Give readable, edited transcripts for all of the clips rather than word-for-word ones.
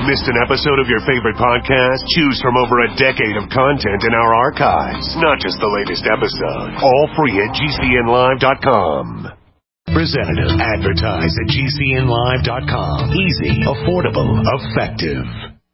Missed an episode of your favorite podcast? Choose from over a decade of content in our archives. Not just the latest episode. All free at GCNlive.com. Presented. Advertise at GCNlive.com. Easy, affordable, effective.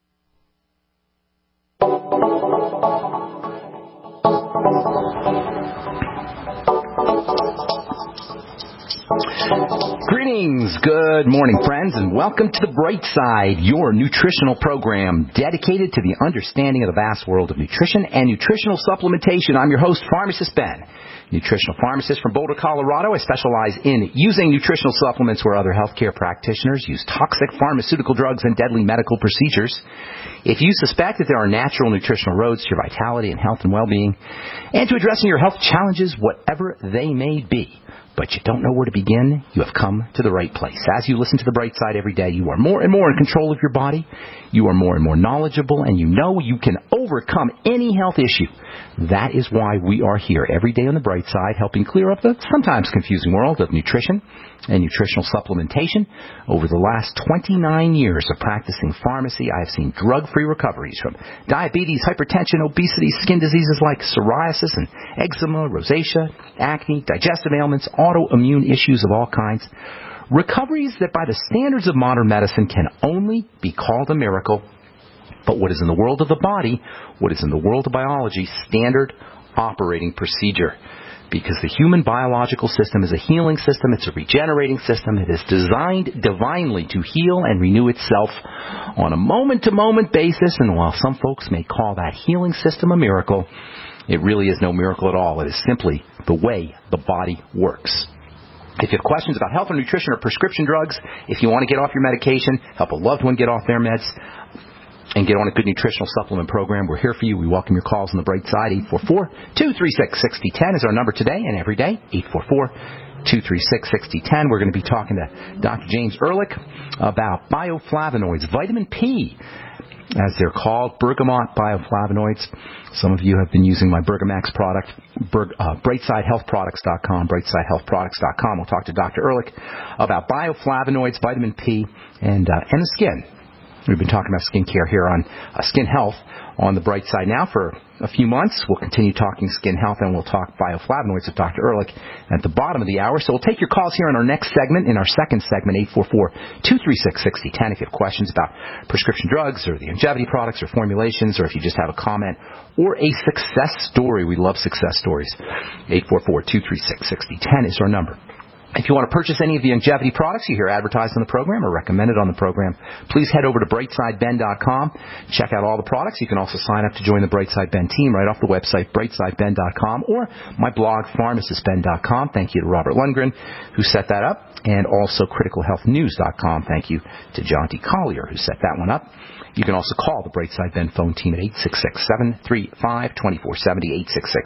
Greetings, good morning, friends, and welcome to The Bright Side, your nutritional program dedicated to the understanding of the vast world of nutrition and nutritional supplementation. I'm your host, Pharmacist Ben, nutritional pharmacist from Boulder, Colorado. I specialize in using nutritional supplements where other healthcare practitioners use toxic pharmaceutical drugs and deadly medical procedures. If you suspect that there are natural nutritional roads to your vitality and health and well-being, and to addressing your health challenges, whatever they may be, but you don't know where to begin, you have come to the right place. As you listen to The Bright Side every day, you are more and more in control of your body, you are more and more knowledgeable, and you know you can overcome any health issue. That is why we are here every day on The Bright Side, helping clear up the sometimes confusing world of nutrition and nutritional supplementation. Over the last 29 years of practicing pharmacy, I have seen drug-free recoveries from diabetes, hypertension, obesity, skin diseases like psoriasis and eczema, rosacea, acne, digestive ailments, autoimmune issues of all kinds. Recoveries that by the standards of modern medicine can only be called a miracle. But what is in the world of the body, what is in the world of biology, standard operating procedure. Because the human biological system is a healing system, it's a regenerating system, it is designed divinely to heal and renew itself on a moment-to-moment basis. And while some folks may call that healing system a miracle, it really is no miracle at all. It is simply the way the body works. If you have questions about health or nutrition or prescription drugs, if you want to get off your medication, help a loved one get off their meds, and get on a good nutritional supplement program, we're here for you. We welcome your calls on The Bright Side. 844-236-6010 is our number today and every day. 844-236-6010. We're going to be talking to Dr. James Ehrlich about bioflavonoids, vitamin P, as they're called, bergamot bioflavonoids. Some of you have been using my Bergamax product, BrightsideHealthProducts.com, BrightsideHealthProducts.com. We'll talk to Dr. Ehrlich about bioflavonoids, vitamin P, and the skin. We've been talking about skincare here on Skin Health on The Bright Side now for a few months. We'll continue talking skin health, and we'll talk bioflavonoids with Dr. Ehrlich at the bottom of the hour. So we'll take your calls here in our next segment, in our second segment, 844-236-6010. If you have questions about prescription drugs or the longevity products or formulations, or if you just have a comment or a success story. We love success stories. 844-236-6010 is our number. If you want to purchase any of the longevity products you hear advertised on the program or recommended on the program, please head over to BrightSideBen.com. Check out all the products. You can also sign up to join the Brightside Ben team right off the website, BrightSideBen.com, or my blog, PharmacistBen.com. Thank you to Robert Lundgren, who set that up, and also CriticalHealthNews.com. Thank you to John D. Collier, who set that one up. You can also call the Brightside Ben phone team at 866-735-2470,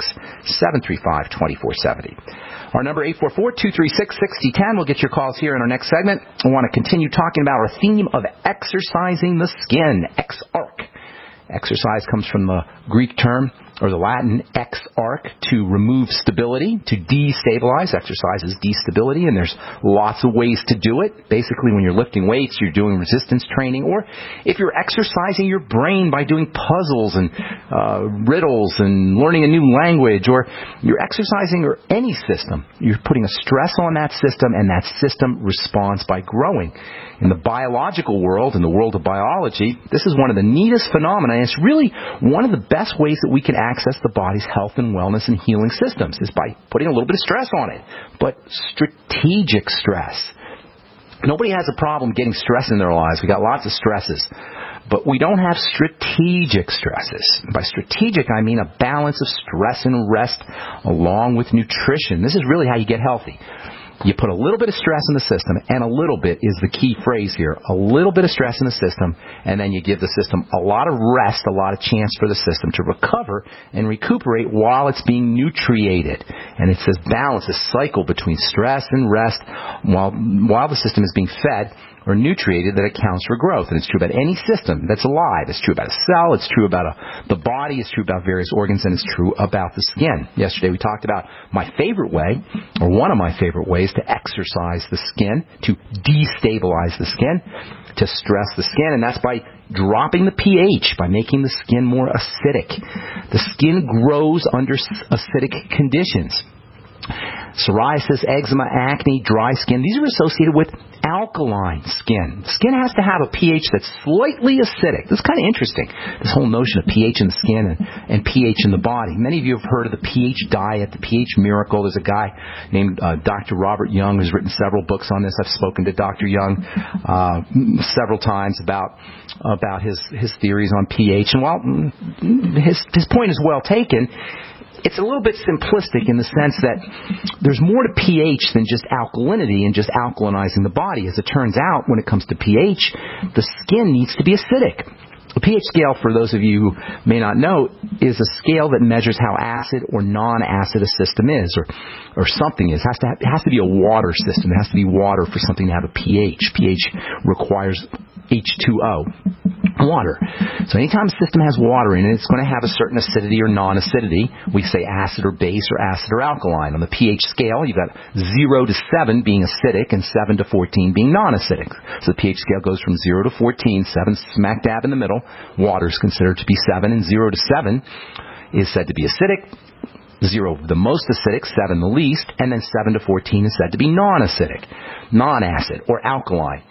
866-735-2470. Our number, 844-236-6010. We'll get your calls here in our next segment. I want to continue talking about our theme of exercising the skin, exarch. Exercise comes from the Greek term, or the Latin, ex-arch, to remove stability, to destabilize. Exercise is destability, and there's lots of ways to do it. Basically, when you're lifting weights, you're doing resistance training, or if you're exercising your brain by doing puzzles and riddles and learning a new language, or you're exercising or any system, you're putting a stress on that system, and that system responds by growing. In the biological world, in the world of biology, this is one of the neatest phenomena, and it's really one of the best ways that we can access the body's health and wellness and healing systems is by putting a little bit of stress on it, but strategic stress. Nobody has a problem getting stress in their lives. We got lots of stresses, but we don't have strategic stresses. By strategic, I mean a balance of stress and rest along with nutrition. This is really how you get healthy. You put a little bit of stress in the system, and a little bit is the key phrase here. A little bit of stress in the system, and then you give the system a lot of rest, a lot of chance for the system to recover and recuperate while it's being nutriated. And it's this balance, this cycle between stress and rest while the system is being fed or nutriated that accounts for growth. And it's true about any system that's alive. It's true about a cell. It's true about the body. It's true about various organs. And it's true about the skin. Yesterday we talked about my favorite way, or one of my favorite ways to exercise the skin, to destabilize the skin, to stress the skin. And that's by dropping the pH, by making the skin more acidic. The skin grows under acidic conditions. Psoriasis, eczema, acne, dry skin, these are associated with alkaline skin. Skin has to have a pH that's slightly acidic. This is kind of interesting, this whole notion of pH in the skin and pH in the body. Many of you have heard of the pH diet, the pH miracle. There's a guy named Dr. Robert Young who's written several books on this. I've spoken to Dr. Young several times about his theories on pH. And while his point is well taken, it's a little bit simplistic in the sense that there's more to pH than just alkalinity and just alkalinizing the body. As it turns out, when it comes to pH, the skin needs to be acidic. The pH scale, for those of you who may not know, is a scale that measures how acid or non-acid a system is, or something is. It has to be a water system. It has to be water for something to have a pH. pH requires H2O, water. So anytime a system has water in it, it's going to have a certain acidity or non-acidity. We say acid or base or acid or alkaline. On the pH scale, you've got 0 to 7 being acidic and 7 to 14 being non-acidic. So the pH scale goes from 0 to 14, 7 smack dab in the middle. Water is considered to be 7, and 0 to 7 is said to be acidic. 0 the most acidic, 7 the least, and then 7 to 14 is said to be non-acidic, non-acid, or alkaline.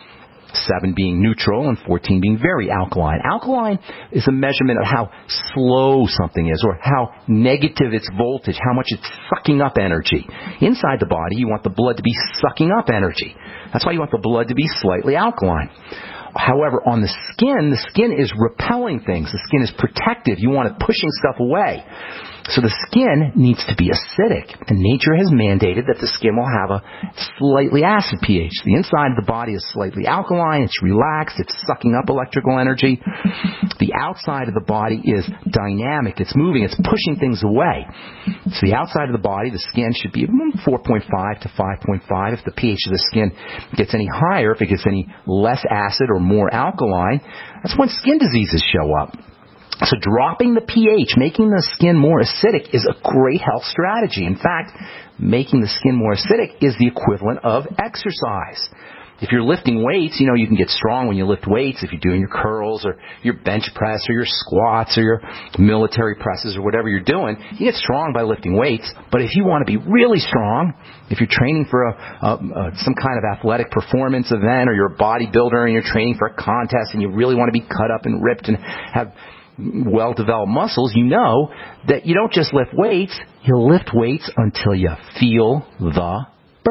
7 being neutral and 14 being very alkaline. Alkaline is a measurement of how slow something is, or how negative its voltage, how much it's sucking up energy. Inside the body, you want the blood to be sucking up energy. That's why you want the blood to be slightly alkaline. However, on the skin is repelling things. The skin is protective. You want it pushing stuff away. So the skin needs to be acidic, and nature has mandated that the skin will have a slightly acid pH. The inside of the body is slightly alkaline, it's relaxed, it's sucking up electrical energy. The outside of the body is dynamic, it's moving, it's pushing things away. So the outside of the body, the skin, should be 4.5 to 5.5. If the pH of the skin gets any higher, if it gets any less acid or more alkaline, that's when skin diseases show up. So dropping the pH, making the skin more acidic, is a great health strategy. In fact, making the skin more acidic is the equivalent of exercise. If you're lifting weights, you can get strong when you lift weights. If you're doing your curls or your bench press or your squats or your military presses or whatever you're doing, you get strong by lifting weights. But if you want to be really strong, if you're training for some kind of athletic performance event, or you're a bodybuilder and you're training for a contest and you really want to be cut up and ripped and have well-developed muscles, you know that you don't just lift weights, you lift weights until you feel the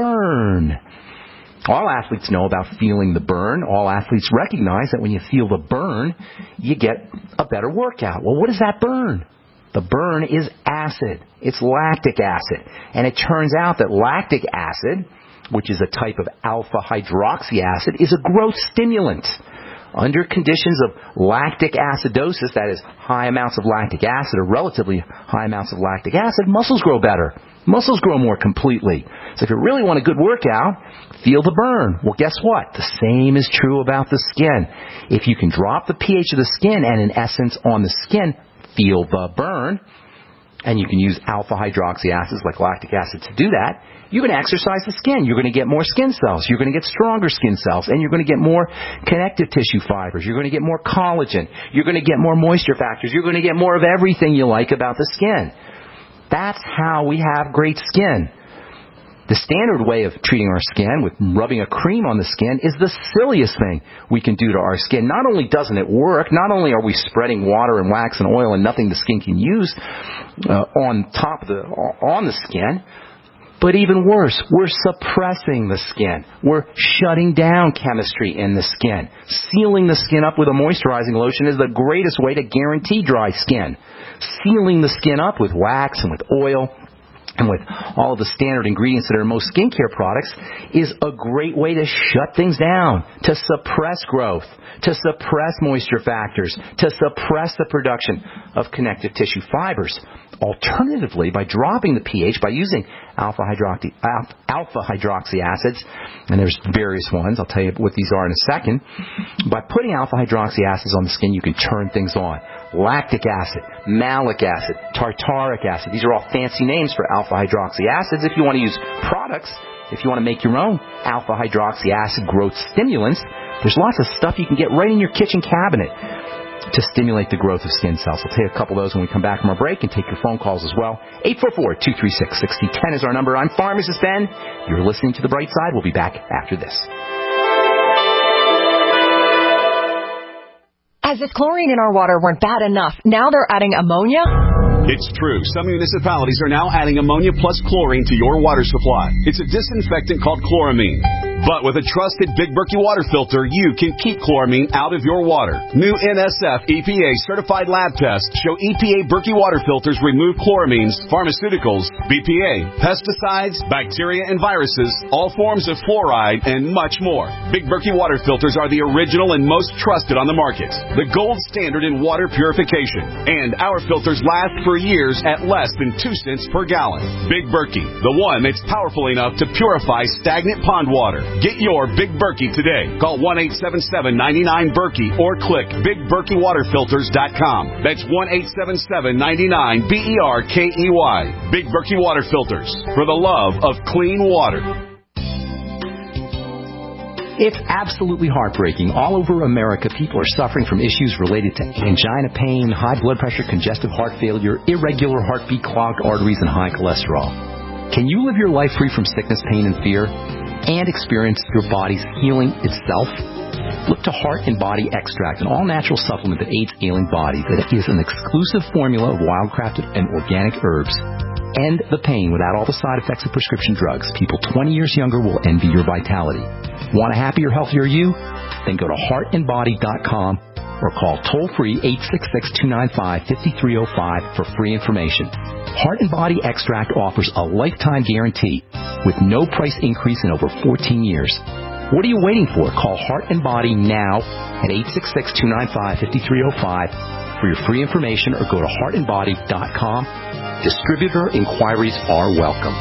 burn. All athletes know about feeling the burn. All athletes recognize that when you feel the burn, you get a better workout. Well, what is that burn? The burn is acid. It's lactic acid. And it turns out that lactic acid, which is a type of alpha hydroxy acid, is a growth stimulant. Under conditions of lactic acidosis, that is, high amounts of lactic acid or relatively high amounts of lactic acid, muscles grow better. Muscles grow more completely. So if you really want a good workout, feel the burn. Well, guess what? The same is true about the skin. If you can drop the pH of the skin and, in essence, on the skin, feel the burn, and you can use alpha hydroxy acids like lactic acid to do that, you're going to exercise the skin. You're going to get more skin cells. You're going to get stronger skin cells. And you're going to get more connective tissue fibers. You're going to get more collagen. You're going to get more moisture factors. You're going to get more of everything you like about the skin. That's how we have great skin. The standard way of treating our skin with rubbing a cream on the skin is the silliest thing we can do to our skin. Not only doesn't it work, not only are we spreading water and wax and oil and nothing the skin can use on the skin, but even worse, we're suppressing the skin. We're shutting down chemistry in the skin. Sealing the skin up with a moisturizing lotion is the greatest way to guarantee dry skin. Sealing the skin up with wax and with oil and with all of the standard ingredients that are in most skincare products is a great way to shut things down, to suppress growth, to suppress moisture factors, to suppress the production of connective tissue fibers. alternatively by dropping the pH by using alpha hydroxy acids, and there's various ones. I'll tell you what these are in a second. By putting alpha hydroxy acids on the skin, you can turn things on. Lactic acid, malic acid, tartaric acid. These are all fancy names for alpha hydroxy acids. If you want to use products, if you want to make your own alpha hydroxy acid growth stimulants, there's lots of stuff you can get right in your kitchen cabinet to stimulate the growth of skin cells. I'll tell you a couple of those when we come back from our break and take your phone calls as well. 844-236-6010 is our number. I'm Pharmacist Ben. You're listening to The Bright Side. We'll be back after this. As if chlorine in our water weren't bad enough, now they're adding ammonia? It's true. Some municipalities are now adding ammonia plus chlorine to your water supply. It's a disinfectant called chloramine. But with a trusted Big Berkey water filter, you can keep chloramine out of your water. New NSF EPA certified lab tests show EPA Berkey water filters remove chloramines, pharmaceuticals, BPA, pesticides, bacteria and viruses, all forms of fluoride, and much more. Big Berkey water filters are the original and most trusted on the market. The gold standard in water purification. And our filters last for years at less than 2 cents per gallon. Big Berkey, the one that's powerful enough to purify stagnant pond water. Get your Big Berkey today. Call 1-877-99-BERKEY or click BigBerkeyWaterFilters.com. That's 1-877-99-BERKEY. Big Berkey Water Filters, for the love of clean water. It's absolutely heartbreaking. All over America, people are suffering from issues related to angina pain, high blood pressure, congestive heart failure, irregular heartbeat, clogged arteries, and high cholesterol. Can you live your life free from sickness, pain, and fear, and experience your body's healing itself? Look to Heart and Body Extract, an all-natural supplement that aids healing body. That is an exclusive formula of wild-crafted and organic herbs. End the pain without all the side effects of prescription drugs. People 20 years younger will envy your vitality. Want a happier, healthier you? Then go to heartandbody.com or call toll-free 866-295-5305 for free information. Heart and Body Extract offers a lifetime guarantee with no price increase in over 14 years. What are you waiting for? Call Heart and Body now at 866-295-5305 for your free information or go to heartandbody.com. Distributor inquiries are welcome.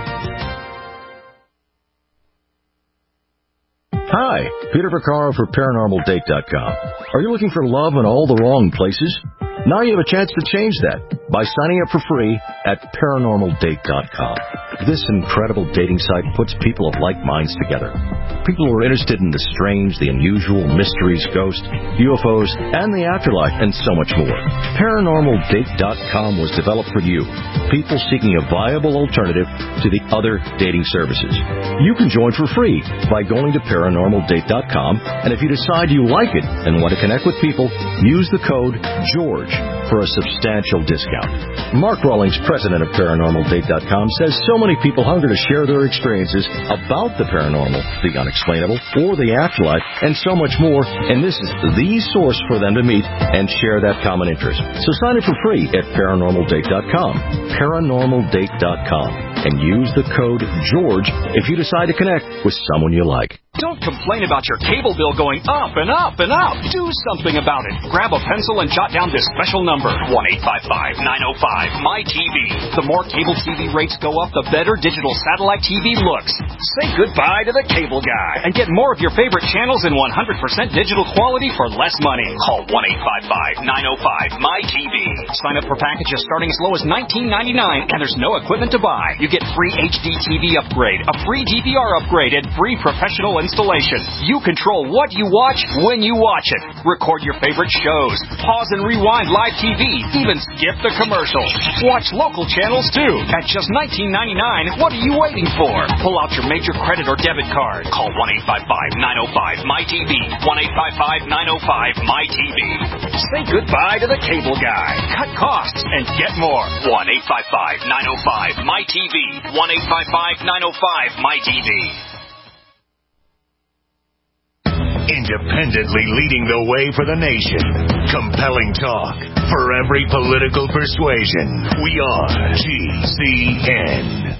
Hi, Peter Vaccaro for ParanormalDate.com. Are you looking for love in all the wrong places? Now you have a chance to change that by signing up for free at ParanormalDate.com. This incredible dating site puts people of like minds together. People who are interested in the strange, the unusual, mysteries, ghosts, UFOs, and the afterlife, and so much more. ParanormalDate.com was developed for you, people seeking a viable alternative to the other dating services. You can join for free by going to ParanormalDate.com, and if you decide you like it and want to connect with people, use the code GEORGE for a substantial discount. Mark Rawlings, president of ParanormalDate.com, says so many people hunger to share their experiences about the paranormal, the unexplainable, or the afterlife, and so much more, and this is the source for them to meet and share that common interest. So sign up for free at ParanormalDate.com, ParanormalDate.com, and use the code GEORGE if you decide to connect with someone you like. Don't complain about your cable bill going up and up and up. Do something about it. Grab a pencil and jot down this special number, 1-855-905-MY-TV. The more cable TV rates go up, the better digital satellite TV looks. Say goodbye to the cable guy and get more of your favorite channels in 100% digital quality for less money. Call 1-855-905-MY-TV. Sign up for packages starting as low as $19.99, and there's no equipment to buy. You get free HD TV upgrade, a free DVR upgrade, and free professional installation. You control what you watch when you watch it. Record your favorite shows. Pause and rewind live TV. Even skip the commercials. Watch local channels too. At just $19.99, what are you waiting for? Pull out your major credit or debit card. Call 1-855-905-MY-TV. 1-855-905-MY-TV. Say goodbye to the cable guy. Cut costs and get more. 1-855-905-MY-TV. 1-855-905-MY-TV. Independently leading the way for the nation. Compelling talk for every political persuasion. We are GCN.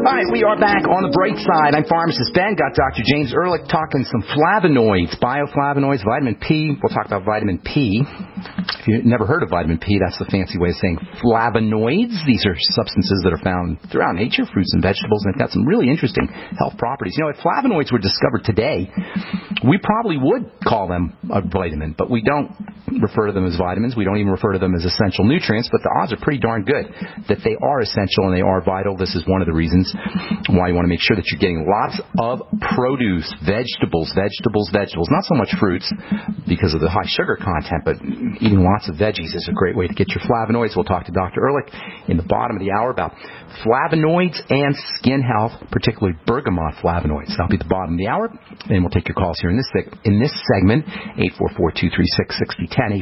All right, we are back on the bright side. I'm Pharmacist Ben. Got Dr. James Ehrlich talking some flavonoids, bioflavonoids, vitamin P. We'll talk about vitamin P. If you've never heard of vitamin P, that's the fancy way of saying flavonoids. These are substances that are found throughout nature, fruits and vegetables, and they've got some really interesting health properties. You know, if flavonoids were discovered today, we probably would call them a vitamin, but we don't refer to them as vitamins. We don't even refer to them as essential nutrients, but the odds are pretty darn good that they are essential and they are vital. This is one of the reasons why you want to make sure that you're getting lots of produce, vegetables. Not so much fruits because of the high sugar content, but eating lots of veggies is a great way to get your flavonoids. We'll talk to Dr. Ehrlich in the bottom of the hour about flavonoids and skin health, particularly bergamot flavonoids. That'll be at the bottom of the hour, and we'll take your calls here in this segment, 844-236-6010,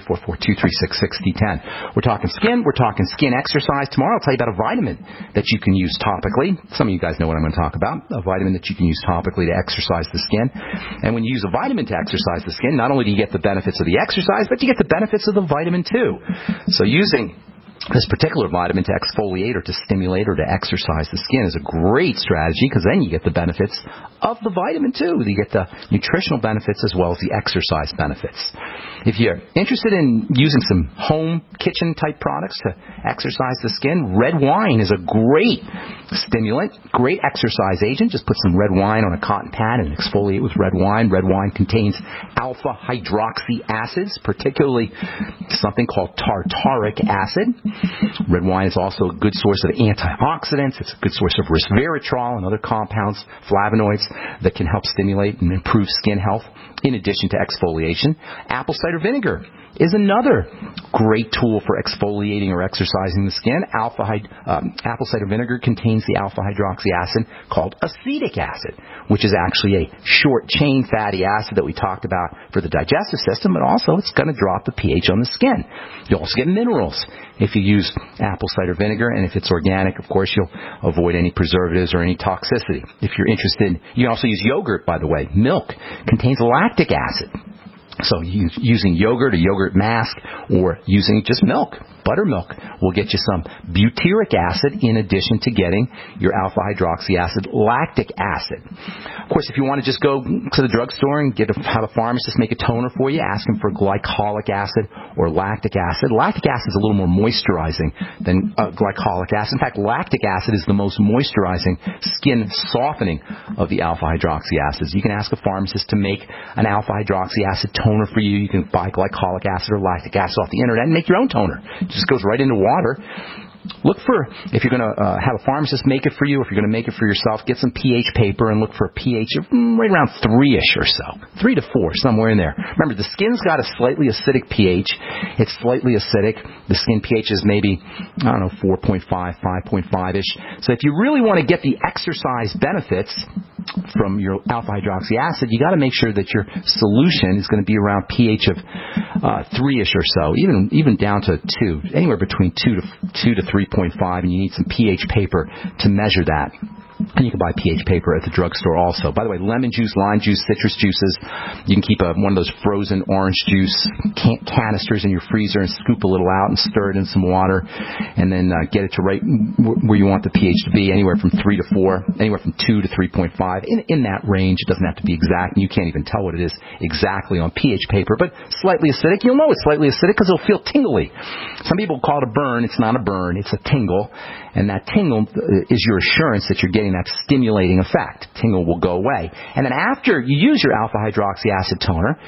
844-236-6010. We're talking skin. We're talking skin exercise. Tomorrow I'll tell you about a vitamin that you can use topically. Some of you guys know what I'm going to talk about, a vitamin that you can use topically to exercise the skin. And when you use a vitamin to exercise the skin, not only do you get the benefits of the exercise, but you get the benefits of the vitamin too. So using this particular vitamin to exfoliate or to stimulate or to exercise the skin is a great strategy because then you get the benefits of the vitamin too. You get the nutritional benefits as well as the exercise benefits. If you're interested in using some home kitchen type products to exercise the skin, red wine is a great stimulant, great exercise agent. Just put some red wine on a cotton pad and exfoliate with red wine. Red wine contains alpha hydroxy acids, particularly something called tartaric acid. Red wine is also a good source of antioxidants. It's a good source of resveratrol and other compounds, flavonoids, that can help stimulate and improve skin health in addition to exfoliation. Apple cider vinegar is another great tool for exfoliating or exercising the skin. Apple cider vinegar contains the alpha hydroxy acid called acetic acid, which is actually a short-chain fatty acid that we talked about for the digestive system, but also it's going to drop the pH on the skin. You'll also get minerals if you use apple cider vinegar, and if it's organic, of course, you'll avoid any preservatives or any toxicity. If you're interested, you can also use yogurt, by the way. Milk contains lactic acid. So using yogurt, a yogurt mask, or using just milk, buttermilk, will get you some butyric acid in addition to getting your alpha hydroxy acid, lactic acid. Of course, if you want to just go to the drugstore and have a pharmacist make a toner for you, ask him for glycolic acid or lactic acid. Lactic acid is a little more moisturizing than glycolic acid. In fact, lactic acid is the most moisturizing, skin softening of the alpha hydroxy acids. You can ask a pharmacist to make an alpha hydroxy acid toner for you. You can buy glycolic acid or lactic acid off the internet and make your own toner. It just goes right into water. Look for, if you're going to have a pharmacist make it for you, if you're going to make it for yourself, get some pH paper and look for a pH of right around 3-ish or so. 3 to 4, somewhere in there. Remember, the skin's got a slightly acidic pH. It's slightly acidic. The skin pH is maybe, 4.5, 5.5-ish. So if you really want to get the exercise benefits from your alpha hydroxy acid, you got to make sure that your solution is going to be around pH of 3-ish or so, even down to 2, anywhere between 2 to 3.5, and you need some pH paper to measure that. And you can buy pH paper at the drugstore also. By the way, lemon juice, lime juice, citrus juices. You can keep one of those frozen orange juice canisters in your freezer and scoop a little out and stir it in some water, and then get it to right where you want the pH to be, anywhere from 3 to 4, anywhere from 2 to 3.5. In that range. It doesn't have to be exact, and you can't even tell what it is exactly on pH paper, but slightly acidic. You'll know it's slightly acidic because it'll feel tingly. Some people call it a burn. It's not a burn. It's a tingle, and that tingle is your assurance that you're getting that stimulating effect. Tingle will go away. And then after you use your alpha hydroxy acid toner,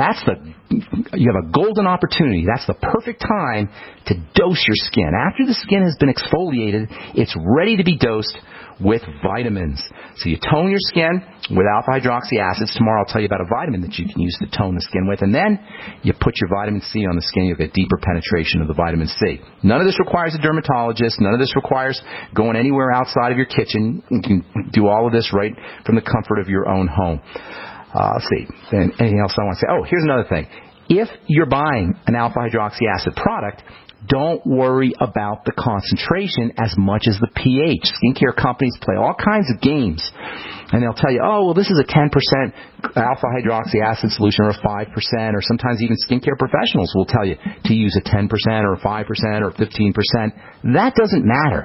you have a golden opportunity. That's the perfect time to dose your skin. After the skin has been exfoliated, it's ready to be dosed with vitamins. So you tone your skin with alpha hydroxy acids. Tomorrow I'll tell you about a vitamin that you can use to tone the skin with. And then you put your vitamin C on the skin. You'll get deeper penetration of the vitamin C. None of this requires a dermatologist. None of this requires going anywhere outside of your kitchen. You can do all of this right from the comfort of your own home. Let's see. Anything else I want to say? Oh, here's another thing. If you're buying an alpha hydroxy acid product, don't worry about the concentration as much as the pH. Skincare companies play all kinds of games. And they'll tell you, this is a 10% alpha hydroxy acid solution or a 5%, or sometimes even skincare professionals will tell you to use a 10% or a 5% or 15%. That doesn't matter.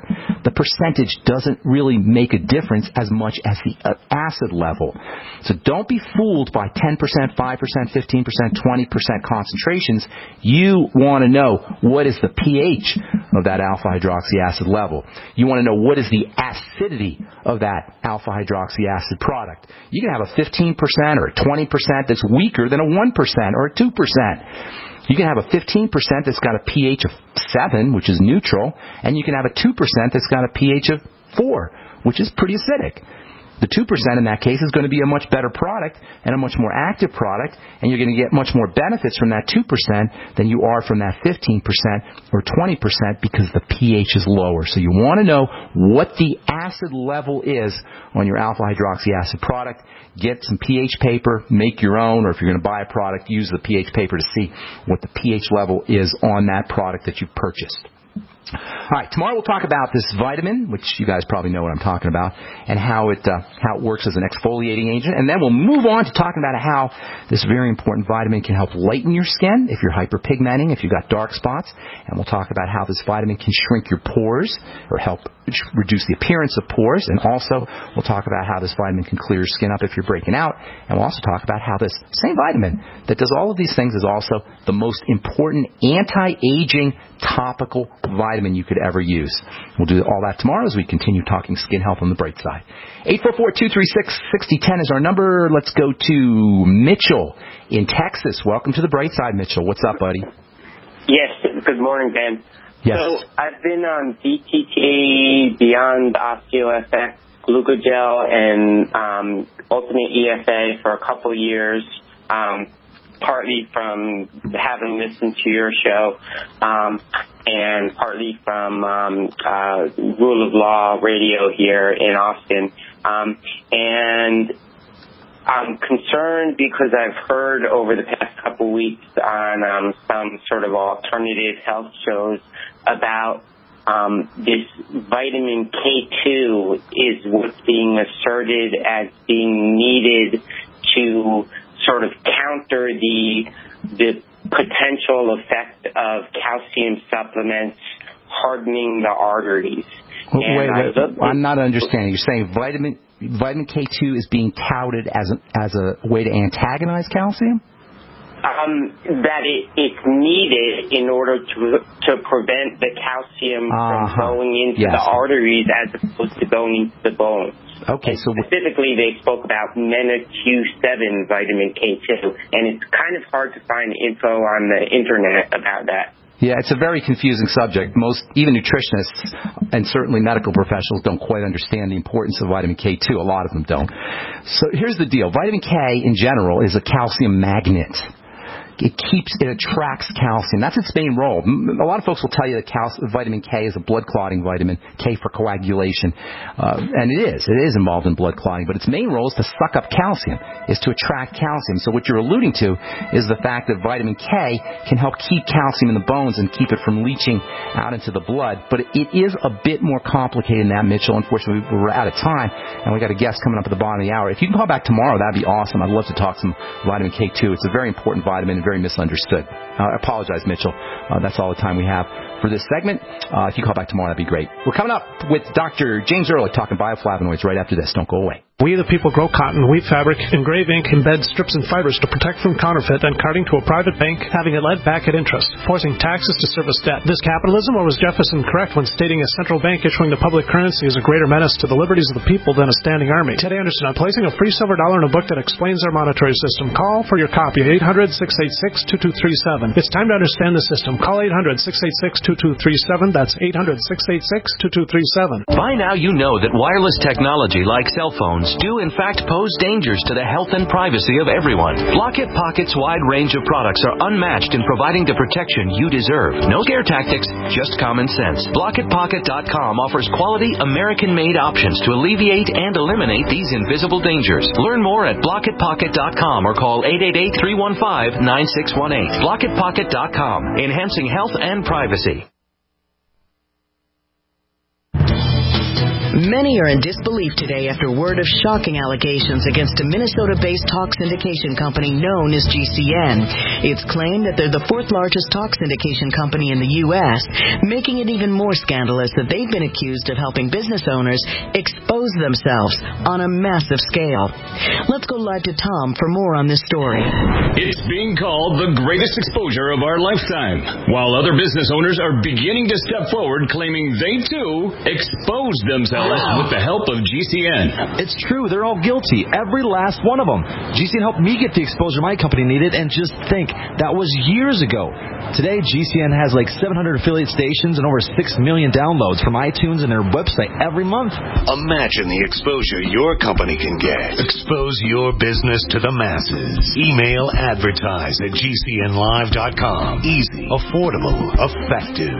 the percentage doesn't really make a difference as much as the acid level. So don't be fooled by 10%, 5%, 15%, 20% concentrations. You want to know what is the pH of that alpha hydroxy acid level. You want to know what is the acidity of that alpha hydroxy acid product. You can have a 15% or a 20% that's weaker than a 1% or a 2%. You can have a 15% that's got a pH of 7, which is neutral, and you can have a 2% that's got a pH of 4, which is pretty acidic. The 2% in that case is going to be a much better product and a much more active product, and you're going to get much more benefits from that 2% than you are from that 15% or 20% because the pH is lower. So you want to know what the acid level is on your alpha hydroxy acid product. Get some pH paper, make your own, or if you're going to buy a product, use the pH paper to see what the pH level is on that product that you've purchased. All right, tomorrow we'll talk about this vitamin, which you guys probably know what I'm talking about, and how it works as an exfoliating agent. And then we'll move on to talking about how this very important vitamin can help lighten your skin if you're hyperpigmenting, if you've got dark spots. And we'll talk about how this vitamin can shrink your pores or help reduce the appearance of pores. And also we'll talk about how this vitamin can clear your skin up if you're breaking out. And we'll also talk about how this same vitamin that does all of these things is also the most important anti-aging topical vitamin you could ever use. We'll do all that tomorrow as we continue talking skin health on the bright side. 844-236-6010 is our number. Let's go to Mitchell in Texas. Welcome to the bright side, Mitchell. What's up, buddy? Yes. Good morning, Ben. Yes. So I've been on BTT, Beyond OsteoFX, Glucogel, and Ultimate EFA for a couple years. Partly from having listened to your show, and partly from Rule of Law Radio here in Austin. And I'm concerned because I've heard over the past couple weeks on some sort of alternative health shows about this vitamin K2 is what's being asserted as being needed to sort of counter the potential effect of calcium supplements hardening the arteries. Wait, I'm not understanding. You're saying vitamin K2 is being touted as a way to antagonize calcium? That it's needed in order to prevent the calcium from going into the arteries as opposed to going into the bones. Okay, so specifically they spoke about MENA-Q7 vitamin K2, and it's kind of hard to find info on the internet about that. Yeah, it's a very confusing subject. Even nutritionists and certainly medical professionals don't quite understand the importance of vitamin K2. A lot of them don't. So here's the deal. Vitamin K in general is a calcium magnet. It attracts calcium. That's its main role. A lot of folks will tell you that vitamin K is a blood clotting vitamin, K for coagulation. And it is involved in blood clotting, but its main role is to suck up calcium, is to attract calcium. So what you're alluding to is the fact that vitamin K can help keep calcium in the bones and keep it from leaching out into the blood. But it is a bit more complicated than that, Mitchell. Unfortunately, we're out of time, and we got a guest coming up at the bottom of the hour. If you can call back tomorrow, that'd be awesome. I'd love to talk some vitamin K2. It's a very important vitamin and very misunderstood. I apologize, Mitchell. That's all the time we have for this segment. If you call back tomorrow, that'd be great. We're coming up with Dr. James Ehrlich talking bioflavonoids right after this. Don't go away. We the people grow cotton, weave fabric, engrave ink, embed strips and fibers to protect from counterfeit and carting to a private bank, having it lent back at interest, forcing taxes to service debt. This capitalism, or was Jefferson correct when stating a central bank issuing the public currency is a greater menace to the liberties of the people than a standing army? Ted Anderson on placing a free silver dollar in a book that explains our monetary system. Call for your copy at 800-686-2237. It's time to understand the system. Call 800-686-2237. That's 800-686-2237. By now you know that wireless technology like cell phones do in fact pose dangers to the health and privacy of everyone. Blockit Pocket's wide range of products are unmatched in providing the protection you deserve. No scare tactics, just common sense. BlockitPocket.com offers quality American-made options to alleviate and eliminate these invisible dangers. Learn more at BlockitPocket.com or call 888-315-9618. BlockitPocket.com, enhancing health and privacy. Many are in disbelief today after word of shocking allegations against a Minnesota-based talk syndication company known as GCN. It's claimed that they're the fourth largest talk syndication company in the U.S., making it even more scandalous that they've been accused of helping business owners expose themselves on a massive scale. Let's go live to Tom for more on this story. It's being called the greatest exposure of our lifetime, while other business owners are beginning to step forward claiming they, too, exposed themselves with the help of GCN. It's true. They're all guilty. Every last one of them. GCN helped me get the exposure my company needed, and just think, that was years ago. Today, GCN has like 700 affiliate stations and over 6 million downloads from iTunes and their website every month. Imagine the exposure your company can get. Expose your business to the masses. Email advertise@gcnlive.com. Easy, affordable, effective.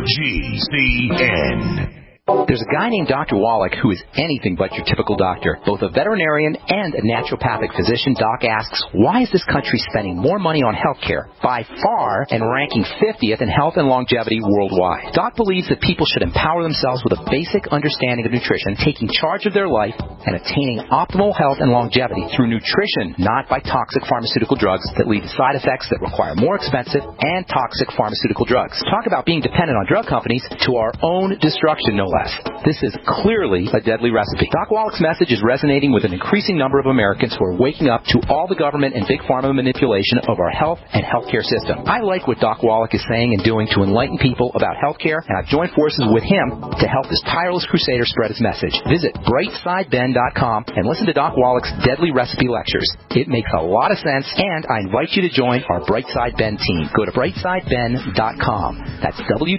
GCN. There's a guy named Dr. Wallach who is anything but your typical doctor. Both a veterinarian and a naturopathic physician, Doc asks, why is this country spending more money on health care by far and ranking 50th in health and longevity worldwide? Doc believes that people should empower themselves with a basic understanding of nutrition, taking charge of their life, and attaining optimal health and longevity through nutrition, not by toxic pharmaceutical drugs that lead to side effects that require more expensive and toxic pharmaceutical drugs. Talk about being dependent on drug companies to our own destruction, no less. This is clearly a deadly recipe. Doc Wallach's message is resonating with an increasing number of Americans who are waking up to all the government and big pharma manipulation of our health and healthcare system. I like what Doc Wallach is saying and doing to enlighten people about healthcare, and I've joined forces with him to help this tireless crusader spread his message. Visit brightsideben.com and listen to Doc Wallach's deadly recipe lectures. It makes a lot of sense, and I invite you to join our Brightside Ben team. Go to brightsideben.com. That's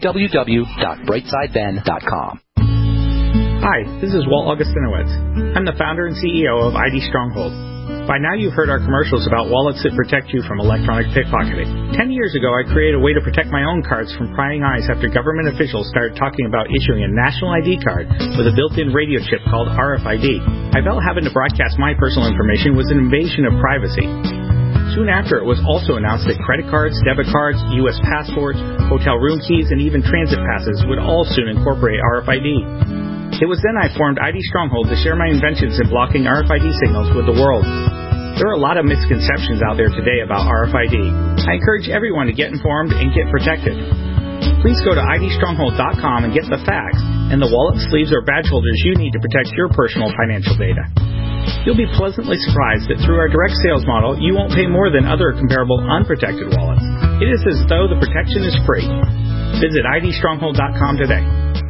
www.brightsideben.com. Hi, this is Walt Augustinowicz. I'm the founder and CEO of ID Stronghold. By now you've heard our commercials about wallets that protect you from electronic pickpocketing. 10 years ago, I created a way to protect my own cards from prying eyes after government officials started talking about issuing a national ID card with a built-in radio chip called RFID. I felt having to broadcast my personal information was an invasion of privacy. Soon after, it was also announced that credit cards, debit cards, U.S. passports, hotel room keys, and even transit passes would all soon incorporate RFID. It was then I formed ID Stronghold to share my inventions in blocking RFID signals with the world. There are a lot of misconceptions out there today about RFID. I encourage everyone to get informed and get protected. Please go to idstronghold.com and get the facts and the wallet, sleeves, or badge holders you need to protect your personal financial data. You'll be pleasantly surprised that through our direct sales model, you won't pay more than other comparable unprotected wallets. It is as though the protection is free. Visit idstronghold.com today.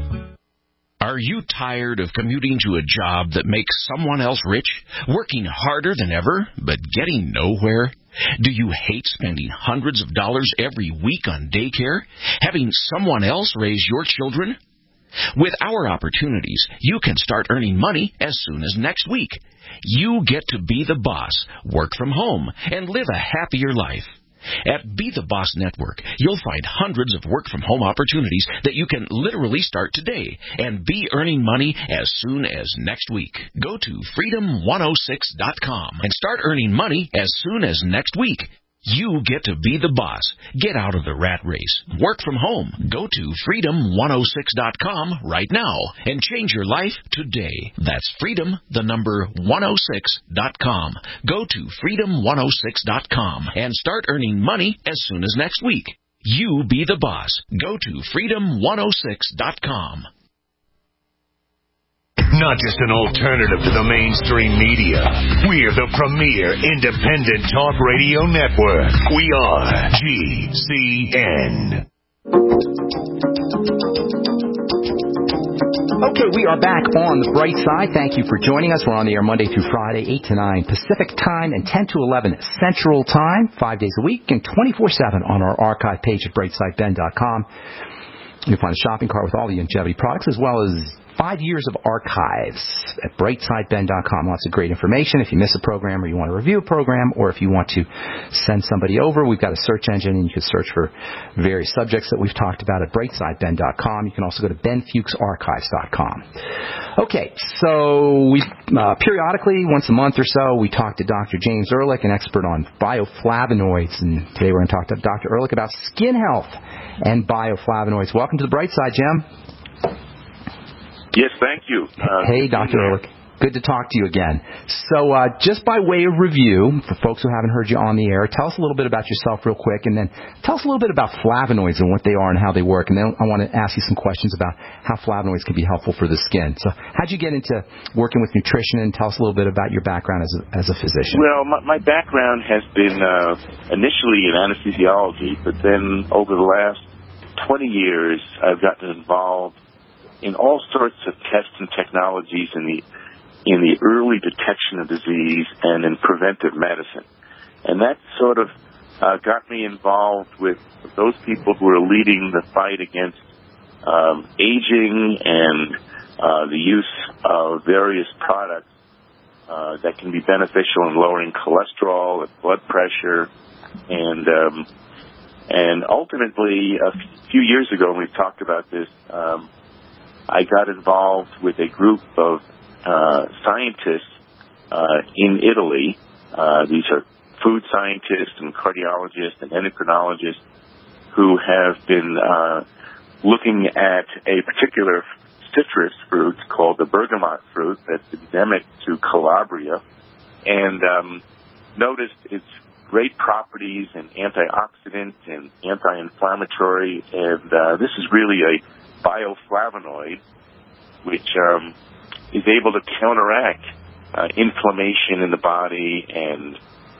Are you tired of commuting to a job that makes someone else rich, working harder than ever, but getting nowhere? Do you hate spending hundreds of dollars every week on daycare, having someone else raise your children? With our opportunities, you can start earning money as soon as next week. You get to be the boss, work from home, and live a happier life. At Be the Boss Network, you'll find hundreds of work-from-home opportunities that you can literally start today and be earning money as soon as next week. Go to freedom106.com and start earning money as soon as next week. You get to be the boss. Get out of the rat race. Work from home. Go to freedom106.com right now and change your life today. That's freedom106.com. Go to freedom106.com and start earning money as soon as next week. You be the boss. Go to freedom106.com. Not just an alternative to the mainstream media. We're the premier independent talk radio network. We are GCN. Okay, we are back on the bright side. Thank you for joining us. We're on the air Monday through Friday, 8 to 9 Pacific Time and 10 to 11 Central Time, 5 days a week and 24/7 on our archive page at brightsideben.com. You'll find a shopping cart with all the longevity products as well as 5 years of archives at brightsideben.com. Lots of great information. If you miss a program or you want to review a program or if you want to send somebody over, we've got a search engine and you can search for various subjects that we've talked about at brightsideben.com. You can also go to benfuchsarchives.com. Okay, so we periodically, once a month or so, we talk to Dr. James Ehrlich, an expert on bioflavonoids. And today we're going to talk to Dr. Ehrlich about skin health and bioflavonoids. Welcome to the bright side, Jim. Yes, thank you. Hey, Dr. Ehrlich. Good to talk to you again. So just by way of review, for folks who haven't heard you on the air, tell us a little bit about yourself real quick, and then tell us a little bit about flavonoids and what they are and how they work. And then I want to ask you some questions about how flavonoids can be helpful for the skin. So how'd you get into working with nutrition, and tell us a little bit about your background as a physician? Well, my background has been initially in anesthesiology, but then over the last 20 years, I've gotten involved in all sorts of tests and technologies in the early detection of disease and in preventive medicine. And that sort of got me involved with those people who are leading the fight against aging and the use of various products that can be beneficial in lowering cholesterol and blood pressure. And ultimately, a few years ago, when we talked about this, I got involved with a group of scientists in Italy. These are food scientists and cardiologists and endocrinologists who have been looking at a particular citrus fruit called the bergamot fruit that's endemic to Calabria, and noticed its great properties and antioxidant and anti-inflammatory, and this is really a bioflavonoid which is able to counteract inflammation in the body and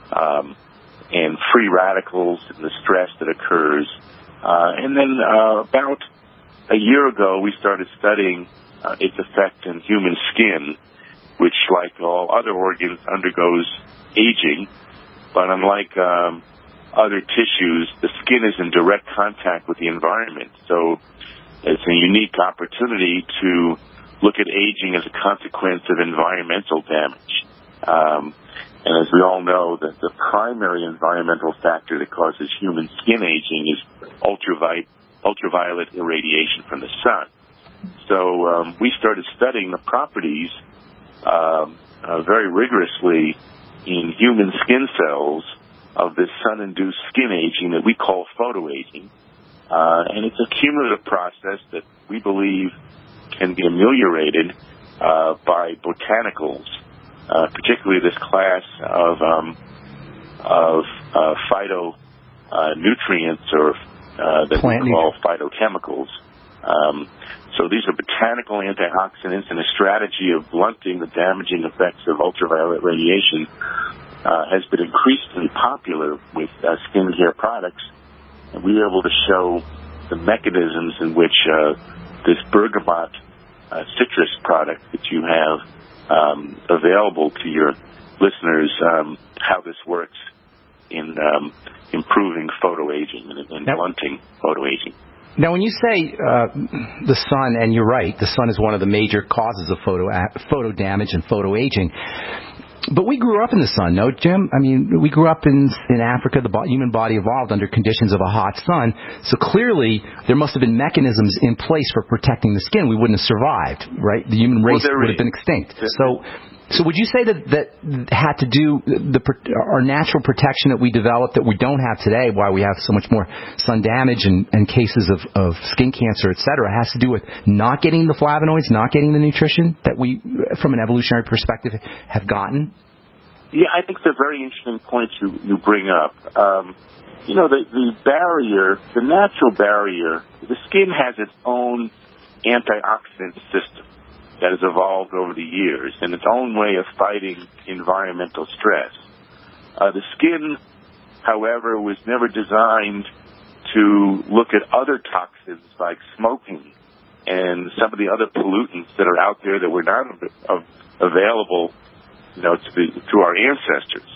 free radicals and the stress that occurs. And then about a year ago, we started studying its effect in human skin, which, like all other organs, undergoes aging. But unlike other tissues, the skin is in direct contact with the environment. So it's a unique opportunity to look at aging as a consequence of environmental damage. And as we all know, the primary environmental factor that causes human skin aging is ultraviolet irradiation from the sun. So we started studying the properties very rigorously in human skin cells of this sun-induced skin aging that we call photoaging. And it's a cumulative process that we believe can be ameliorated by botanicals, particularly this class of phytonutrients or that we call phytochemicals. So these are botanical antioxidants, and a strategy of blunting the damaging effects of ultraviolet radiation has been increasingly popular with skincare products. And we were able to show the mechanisms in which this bergamot citrus product that you have available to your listeners, how this works in improving photoaging and blunting photoaging. Now, when you say the sun, and you're right, the sun is one of the major causes of photo damage and photoaging. But we grew up in the sun, no, Jim? I mean, we grew up in Africa. The human body evolved under conditions of a hot sun. So clearly, there must have been mechanisms in place for protecting the skin. We wouldn't have survived, right? The human race would have been extinct. So would you say that had to do our natural protection that we developed that we don't have today, why we have so much more sun damage and cases of skin cancer, et cetera, has to do with not getting the flavonoids, not getting the nutrition that we, from an evolutionary perspective, have gotten? Yeah, I think it's a very interesting point you bring up. The barrier, the natural barrier, the skin has its own antioxidant system that has evolved over the years, and its own way of fighting environmental stress. The skin, however, was never designed to look at other toxins like smoking and some of the other pollutants that are out there that were not available, to our ancestors.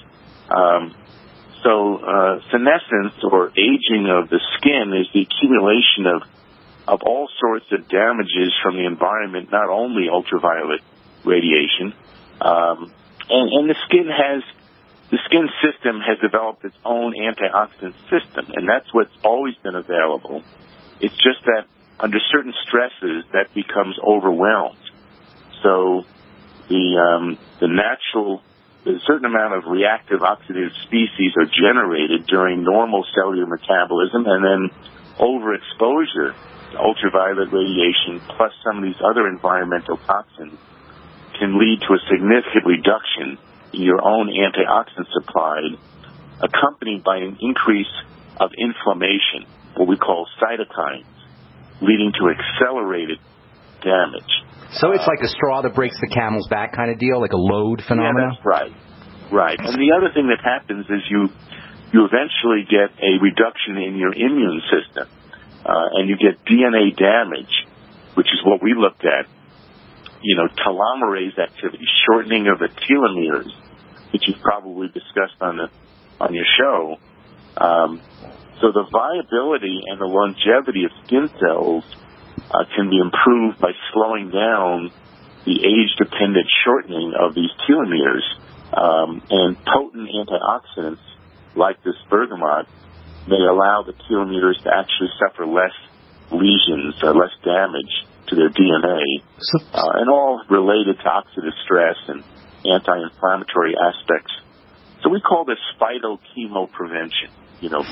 So senescence, or aging of the skin, is the accumulation of all sorts of damages from the environment, not only ultraviolet radiation. And the skin system has developed its own antioxidant system, and that's what's always been available. It's just that under certain stresses, that becomes overwhelmed. So a certain amount of reactive oxidative species are generated during normal cellular metabolism, and then overexposure to ultraviolet radiation plus some of these other environmental toxins can lead to a significant reduction in your own antioxidant supply, accompanied by an increase of inflammation, what we call cytokines, leading to accelerated damage. So it's like a straw that breaks the camel's back kind of deal, like a load phenomenon? Yeah, that's right. Right. And the other thing that happens is you eventually get a reduction in your immune system, and you get DNA damage, which is what we looked at, telomerase activity, shortening of the telomeres, which you've probably discussed on your show. So the viability and the longevity of skin cells can be improved by slowing down the age-dependent shortening of these telomeres. And potent antioxidants like this bergamot may allow the telomeres to actually suffer less lesions or less damage to their DNA, and all related to oxidative stress and anti-inflammatory aspects. So we call this phytochemoprevention. Let's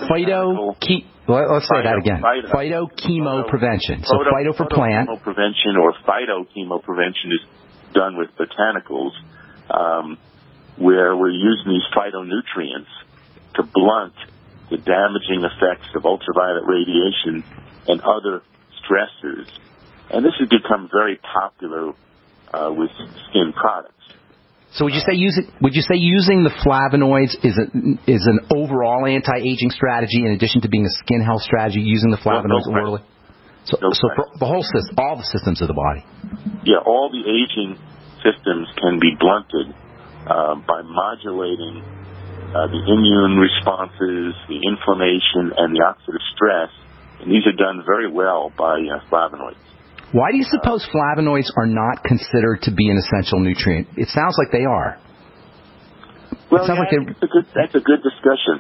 say that again. Phytochemoprevention. So phyto for plant. Phytochemoprevention or phytochemoprevention is done with botanicals, where we're using these phytonutrients to blunt the damaging effects of ultraviolet radiation and other stressors. And this has become very popular with skin products. So would you say using the flavonoids is an overall anti-aging strategy in addition to being a skin health strategy, using the flavonoids orally? So for the whole system, all the systems of the body. Yeah, all the aging systems can be blunted by modulating the immune responses, the inflammation, and the oxidative stress. And these are done very well by flavonoids. Why do you suppose flavonoids are not considered to be an essential nutrient? It sounds like they are. Well, that's a good discussion.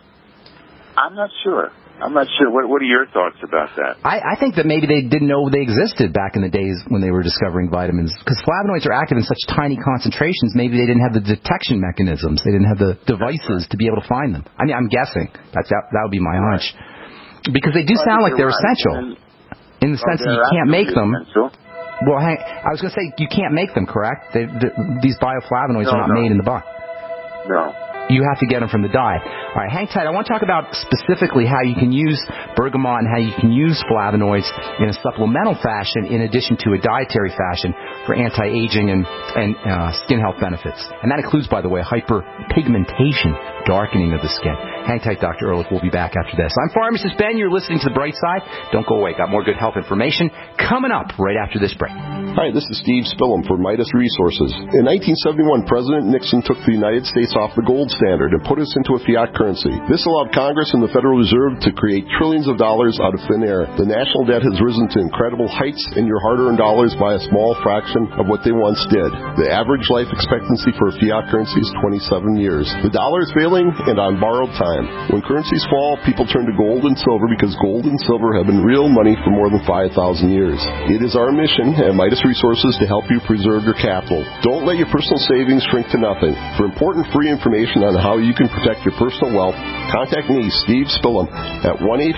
I'm not sure. What are your thoughts about that? I think that maybe they didn't know they existed back in the days when they were discovering vitamins. Because flavonoids are active in such tiny concentrations, maybe they didn't have the detection mechanisms. They didn't have the devices to be able to find them. I mean, I'm guessing. That would be my hunch. Because they do sound like they're essential. In the sense that you can't make them. Well, I was going to say, you can't make them, correct? These bioflavonoids are not made in the body. No. You have to get them from the diet. All right, hang tight. I want to talk about specifically how you can use bergamot and how you can use flavonoids in a supplemental fashion in addition to a dietary fashion for anti-aging and skin health benefits. And that includes, by the way, hyperpigmentation, darkening of the skin. Hang tight, Dr. Ehrlich. We'll be back after this. I'm Pharmacist Ben. You're listening to The Bright Side. Don't go away. Got more good health information coming up right after this break. Hi, this is Steve Spillum for Midas Resources. In 1971, President Nixon took the United States off the gold standard and put us into a fiat currency. This allowed Congress and the Federal Reserve to create trillions of dollars out of thin air. The national debt has risen to incredible heights, and your hard-earned dollars by a small fraction of what they once did. The average life expectancy for a fiat currency is 27 years. The dollar is failing and on borrowed time. When currencies fall, people turn to gold and silver because gold and silver have been real money for more than 5,000 years. It is our mission at Midas Resources to help you preserve your capital. Don't let your personal savings shrink to nothing. For important free information on how you can protect your personal wealth, contact me, Steve Spillum, at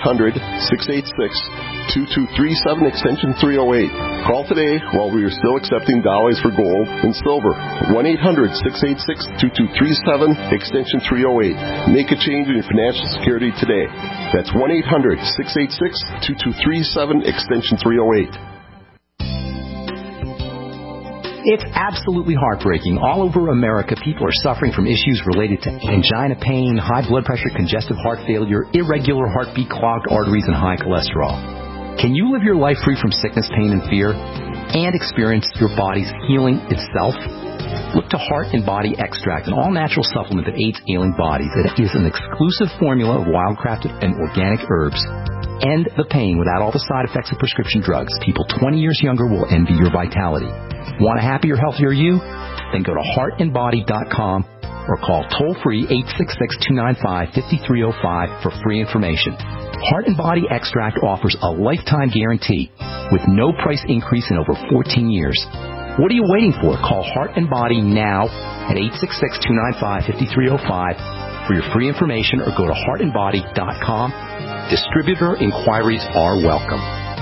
1-800-686-2237, extension 308. Call today while we are still accepting dollars for gold and silver. 1-800-686-2237, extension 308. Make a change in your financial security today. That's 1-800-686-2237, extension 308. It's absolutely heartbreaking. All over America, people are suffering from issues related to angina pain, high blood pressure, congestive heart failure, irregular heartbeat, clogged arteries, and high cholesterol. Can you live your life free from sickness, pain, and fear, and experience your body's healing itself? Look to Heart and Body Extract, an all-natural supplement that aids ailing bodies. It is an exclusive formula of wild-crafted and organic herbs. End the pain without all the side effects of prescription drugs. People 20 years younger will envy your vitality. Want a happier, healthier you? Then go to heartandbody.com or call toll-free 866-295-5305 for free information. Heart and Body Extract offers a lifetime guarantee with no price increase in over 14 years. What are you waiting for? Call Heart and Body now at 866-295-5305 for your free information or go to heartandbody.com. Distributor inquiries are welcome.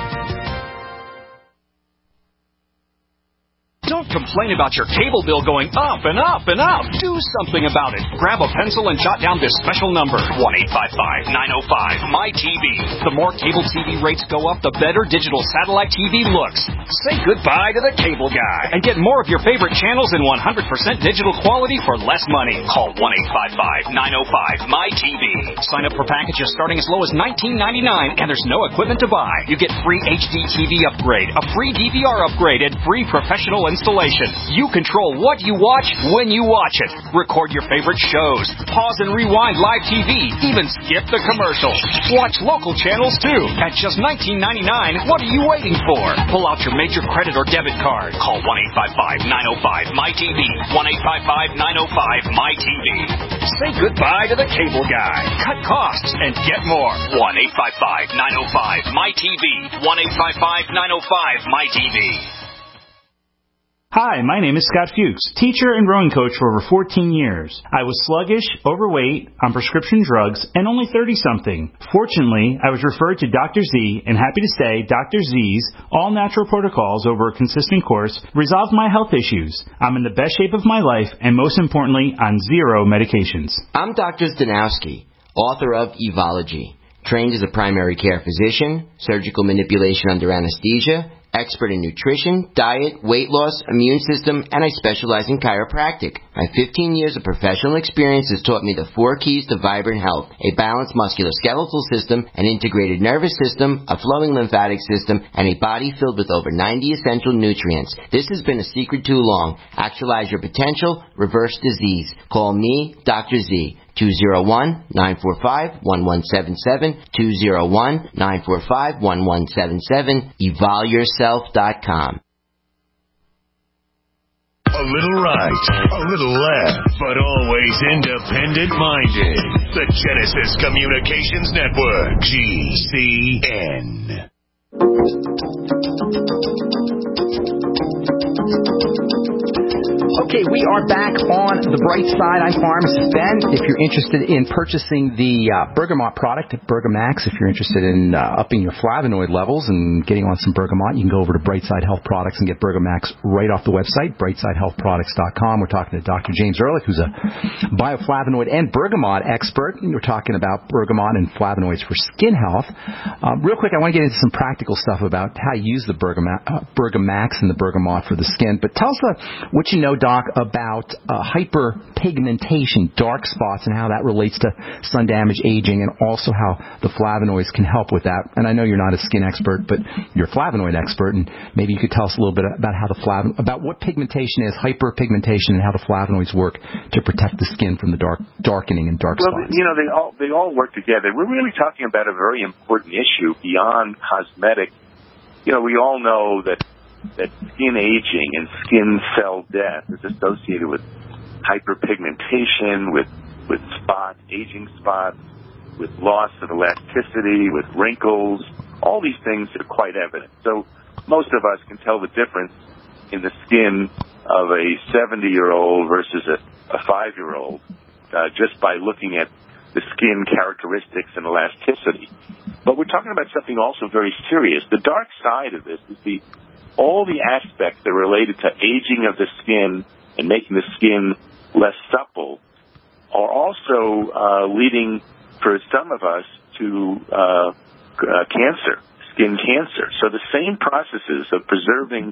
Don't complain about your cable bill going up and up and up. Do something about it. Grab a pencil and jot down this special number, 1-855-905-MY-TV. The more cable TV rates go up, the better digital satellite TV looks. Say goodbye to the cable guy and get more of your favorite channels in 100% digital quality for less money. Call 1-855-905-MY-TV. Sign up for packages starting as low as $19.99, and there's no equipment to buy. You get free HD TV upgrade, a free DVR upgrade, and free professional installation. You control what you watch when you watch it. Record your favorite shows. Pause and rewind live TV. Even skip the commercials. Watch local channels too. At just $19.99, what are you waiting for? Pull out your major credit or debit card. Call 1-855-905-MY-TV. 1-855-905-MY-TV. Say goodbye to the cable guy. Cut costs and get more. 1-855-905-MY-TV. 1-855-905-MY-TV. Hi, my name is Scott Fuchs, teacher and rowing coach for over 14 years. I was sluggish, overweight, on prescription drugs, and only 30-something. Fortunately, I was referred to Dr. Z, and happy to say Dr. Z's all-natural protocols over a consistent course resolved my health issues. I'm in the best shape of my life, and most importantly, on 0 medications. I'm Dr. Zdanowski, author of Evology, trained as a primary care physician, surgical manipulation under anesthesia, expert in nutrition, diet, weight loss, immune system, and I specialize in chiropractic. My 15 years of professional experience has taught me the 4 keys to vibrant health: a balanced musculoskeletal system, an integrated nervous system, a flowing lymphatic system, and a body filled with over 90 essential nutrients. This has been a secret too long. Actualize your potential, reverse disease. Call me, Dr. Z. 201-945-1177, 201-945-1177, evolveyourself.com. A little right, a little left, but always independent-minded. The Genesis Communications Network, GCN. Okay, we are back on the bright side. I'm Pharmacist Ben. If you're interested in purchasing the Bergamot product, Bergamax, if you're interested in upping your flavonoid levels and getting on some Bergamot, you can go over to Brightside Health Products and get Bergamax right off the website, brightsidehealthproducts.com. We're talking to Dr. James Ehrlich, who's a bioflavonoid and Bergamot expert. We're talking about Bergamot and flavonoids for skin health. Real quick, I want to get into some practical stuff about how you use the Bergamax and the Bergamot for the skin. But tell us what you know, Doc, about hyperpigmentation, dark spots, and how that relates to sun damage, aging, and also how the flavonoids can help with that. And I know you're not a skin expert, but you're a flavonoid expert, and maybe you could tell us a little bit about how about what pigmentation is, hyperpigmentation, and how the flavonoids work to protect the skin from the darkening and dark spots. Well, you know, they all work together. We're really talking about a very important issue beyond cosmetic. You know, we all know that skin aging and skin cell death is associated with hyperpigmentation, with spots, aging spots, with loss of elasticity, with wrinkles. All these things are quite evident. So most of us can tell the difference in the skin of a 70-year-old versus a 5-year-old just by looking at the skin characteristics and elasticity. But we're talking about something also very serious. The dark side of this is all the aspects that are related to aging of the skin and making the skin less supple are also leading, for some of us, to cancer, skin cancer. So the same processes of preserving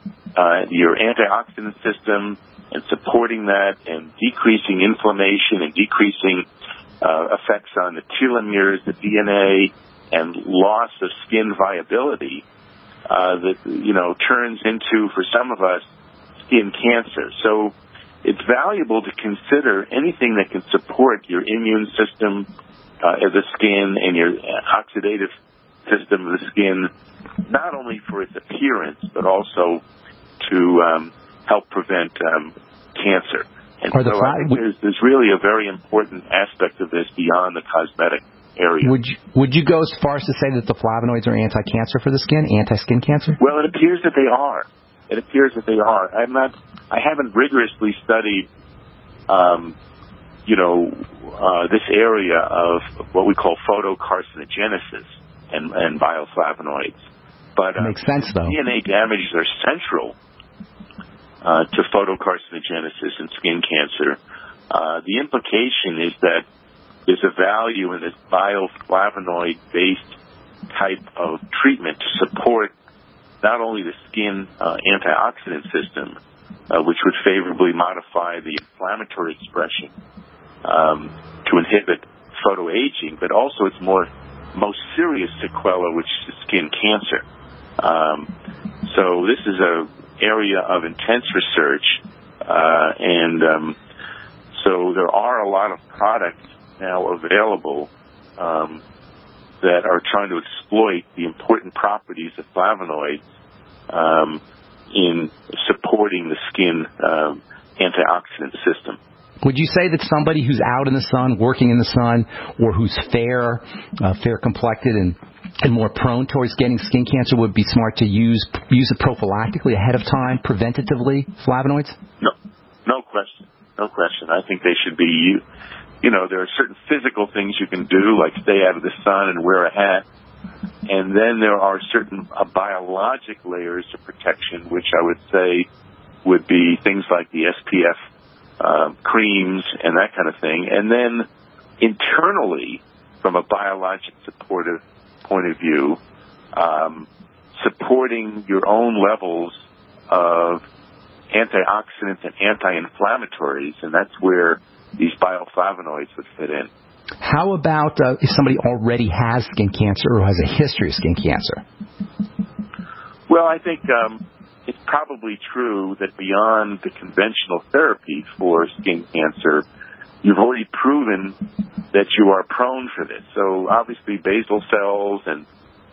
your antioxidant system and supporting that and decreasing inflammation and decreasing effects on the telomeres, the DNA, and loss of skin viability that, you know, turns into, for some of us, skin cancer. So it's valuable to consider anything that can support your immune system of the skin and your oxidative system of the skin, not only for its appearance, but also to help prevent cancer. And so I think there's really a very important aspect of this beyond the cosmetic area. Would you go as far as to say that the flavonoids are anti-cancer for the skin, anti-skin cancer? Well, it appears that they are. I haven't rigorously studied, this area of what we call photocarcinogenesis and bioflavonoids. But makes sense, though. DNA damages are central to photocarcinogenesis and skin cancer. The implication is that there's a value in this bioflavonoid-based type of treatment to support not only the skin antioxidant system, which would favorably modify the inflammatory expression to inhibit photoaging, but also its most serious sequela, which is skin cancer. So this is an area of intense research, and so there are a lot of products now available that are trying to exploit the important properties of flavonoids in supporting the skin antioxidant system. Would you say that somebody who's out in the sun, working in the sun, or who's fair complected and more prone towards getting skin cancer would be smart to use it prophylactically ahead of time, preventatively, flavonoids? No question. I think they should be, there are certain physical things you can do, like stay out of the sun and wear a hat. And then there are certain biologic layers of protection, which I would say would be things like the SPF creams and that kind of thing. And then internally, from a biologic supportive point of view, supporting your own levels of antioxidants and anti-inflammatories, and that's where these bioflavonoids would fit in. How about if somebody already has skin cancer or has a history of skin cancer? Well, I think it's probably true that beyond the conventional therapy for skin cancer, you've already proven that you are prone for this. So obviously basal cells and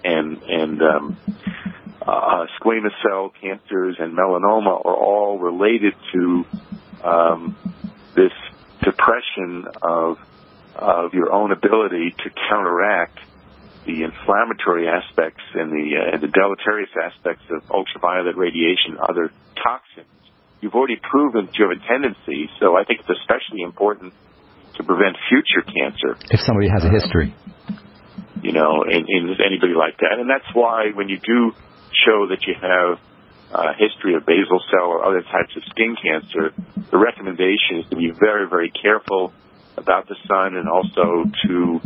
squamous cell cancers and melanoma are all related to this depression of your own ability to counteract the inflammatory aspects and the deleterious aspects of ultraviolet radiation, other toxins. You've already proven that you have a tendency, so I think it's especially important to prevent future cancer. If somebody has a history. In anybody like that. And that's why when you do show that you have a history of basal cell or other types of skin cancer, the recommendation is to be very, very careful about the sun and also to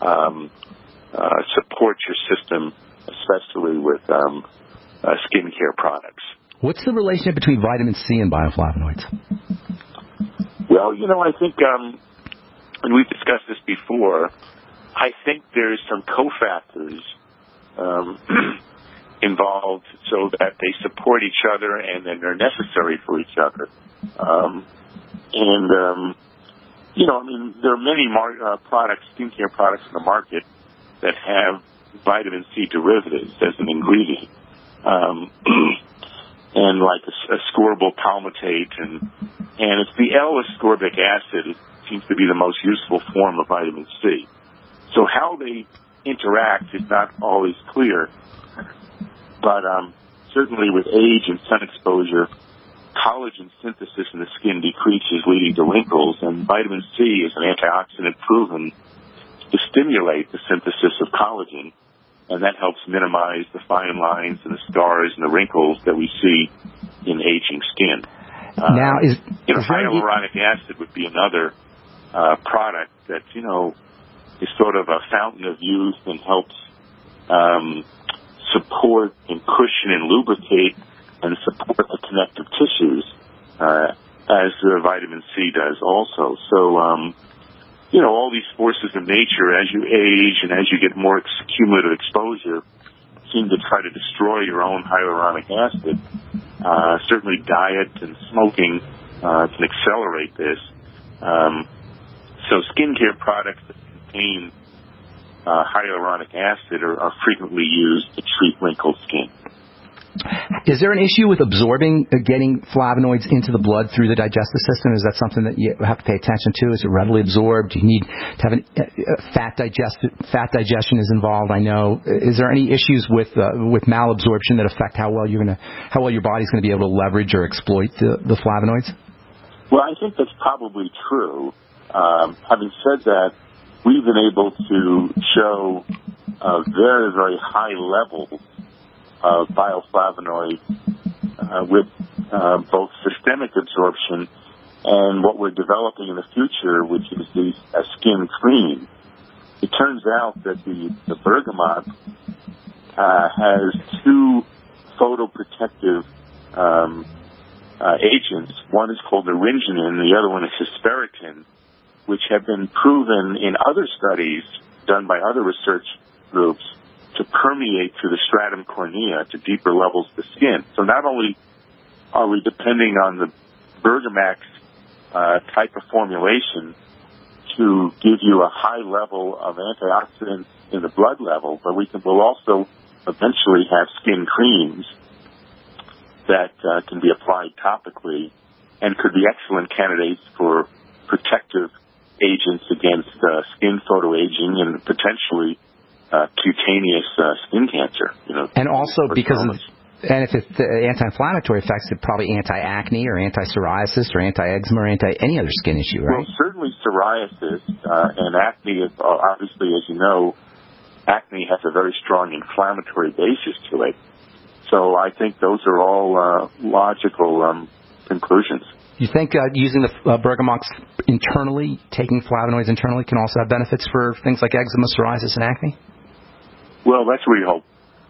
support your system, especially with skincare products. What's the relationship between vitamin C and bioflavonoids? Well, I think, and we've discussed this before, I think there's some cofactors involved so that they support each other and then they're necessary for each other. There are many products, skincare products in the market that have vitamin C derivatives as an ingredient. And like ascorbyl palmitate and it's the L-ascorbic acid seems to be the most useful form of vitamin C. So how they interact is not always clear, but certainly with age and sun exposure, collagen synthesis in the skin decreases, leading to wrinkles, and vitamin C is an antioxidant proven to stimulate the synthesis of collagen, and that helps minimize the fine lines and the scars and the wrinkles that we see in aging skin. Hyaluronic acid would be another product that, is sort of a fountain of youth and helps support and cushion and lubricate and support the connective tissues, as vitamin C does also. So, all these forces of nature, as you age and as you get more cumulative exposure, seem to try to destroy your own hyaluronic acid. Certainly diet and smoking can accelerate this. So skincare products that contain hyaluronic acid are frequently used to treat wrinkled skin. Is there an issue with getting flavonoids into the blood through the digestive system? Is that something that you have to pay attention to? Is it readily absorbed? Do you need to have fat digestion is involved? I know. Is there any issues with malabsorption that affect how well your body's going to be able to leverage or exploit the flavonoids? Well, I think that's probably true. Having said that, we've been able to show very, very high levels of bioflavonoids with both systemic absorption and what we're developing in the future, which is the skin cream. It turns out that the bergamot has two photoprotective agents. One is called naringenin, the other one is hesperetin, which have been proven in other studies done by other research groups to permeate through the stratum cornea to deeper levels of the skin. So not only are we depending on the Bergamax type of formulation to give you a high level of antioxidants in the blood level, but we'll also eventually have skin creams that can be applied topically and could be excellent candidates for protective agents against skin photoaging and potentially cutaneous skin cancer. And also because and if it's anti-inflammatory effects, it's probably anti-acne or anti-psoriasis or anti-eczema or any other skin issue, right? Well, certainly psoriasis and acne, obviously, as you know, acne has a very strong inflammatory basis to it. So I think those are all logical conclusions. You think using the bergamox internally, taking flavonoids internally, can also have benefits for things like eczema, psoriasis, and acne? Well, that's what we hope.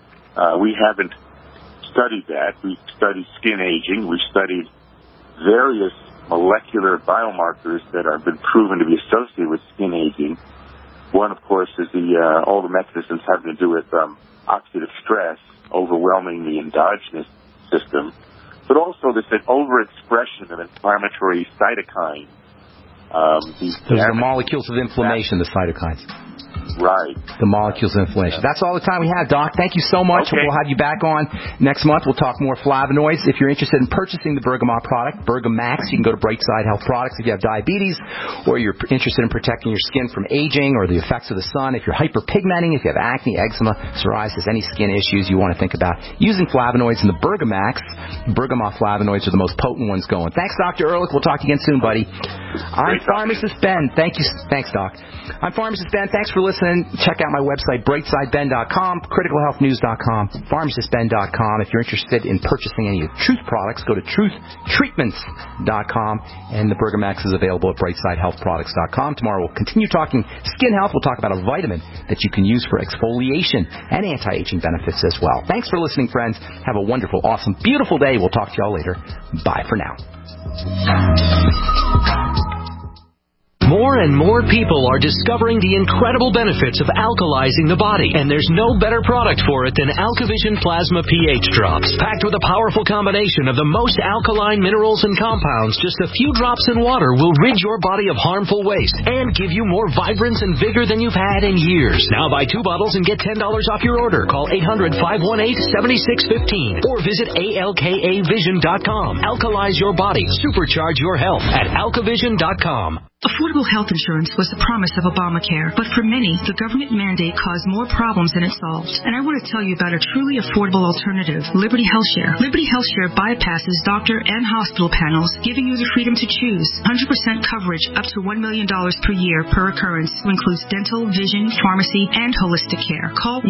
We haven't studied that. We've studied skin aging. We've studied various molecular biomarkers that have been proven to be associated with skin aging. One, of course, is all the mechanisms having to do with oxidative stress overwhelming the endogenous system, but also this overexpression of inflammatory cytokines. Those are the molecules of inflammation, the cytokines. Right. The molecules of inflammation. That's all the time we have, Doc. Thank you so much. Okay. We'll have you back on next month. We'll talk more flavonoids. If you're interested in purchasing the Bergamot product, Bergamax, you can go to Brightside Health Products. If you have diabetes or you're interested in protecting your skin from aging or the effects of the sun, if you're hyperpigmenting, if you have acne, eczema, psoriasis, any skin issues you want to think about using flavonoids, and the Bergamax, Bergamot flavonoids are the most potent ones going. Thanks, Dr. Ehrlich. We'll talk again soon, buddy. I'm Pharmacist Ben. Thank you. Thanks, Doc. I'm Pharmacist Ben. Thanks for listening. Check out my website, brightsideben.com, criticalhealthnews.com, pharmacistben.com. If you're interested in purchasing any of Truth products, go to truthtreatments.com, and the Bergamax is available at brightsidehealthproducts.com. Tomorrow we'll continue talking skin health. We'll talk about a vitamin that you can use for exfoliation and anti-aging benefits as well. Thanks for listening, friends. Have a wonderful, awesome, beautiful day. We'll talk to y'all later. Bye for now. More and more people are discovering the incredible benefits of alkalizing the body, and there's no better product for it than AlkaVision Plasma pH Drops. Packed with a powerful combination of the most alkaline minerals and compounds, just a few drops in water will rid your body of harmful waste and give you more vibrance and vigor than you've had in years. Now buy 2 bottles and get $10 off your order. Call 800-518-7615 or visit alkavision.com. Alkalize your body. Supercharge your health at alkavision.com. Affordable health insurance was the promise of Obamacare, but for many, the government mandate caused more problems than it solved. And I want to tell you about a truly affordable alternative, Liberty HealthShare. Liberty HealthShare bypasses doctor and hospital panels, giving you the freedom to choose. 100% coverage up to $1 million per year per occurrence, who includes dental, vision, pharmacy, and holistic care. Call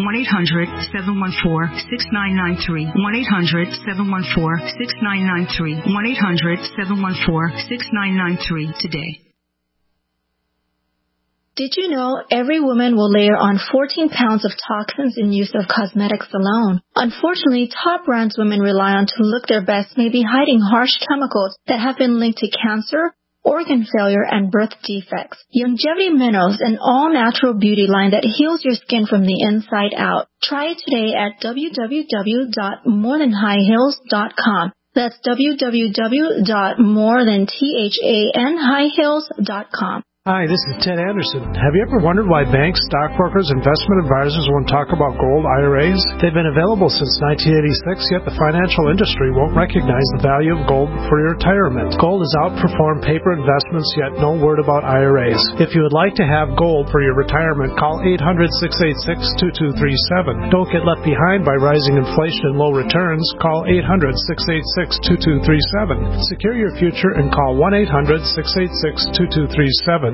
1-800-714-6993. 1-800-714-6993. 1-800-714-6993 today. Did you know every woman will layer on 14 pounds of toxins in use of cosmetics alone? Unfortunately, top brands women rely on to look their best may be hiding harsh chemicals that have been linked to cancer, organ failure, and birth defects. Longevity Minerals, an all-natural beauty line that heals your skin from the inside out. Try it today at www.morethanhighhills.com. That's www.morethanhighhills.com. Hi, this is Ted Anderson. Have you ever wondered why banks, stockbrokers, investment advisors won't talk about gold IRAs? They've been available since 1986, yet the financial industry won't recognize the value of gold for your retirement. Gold has outperformed paper investments, yet no word about IRAs. If you would like to have gold for your retirement, call 800-686-2237. Don't get left behind by rising inflation and low returns. Call 800-686-2237. Secure your future and call 1-800-686-2237.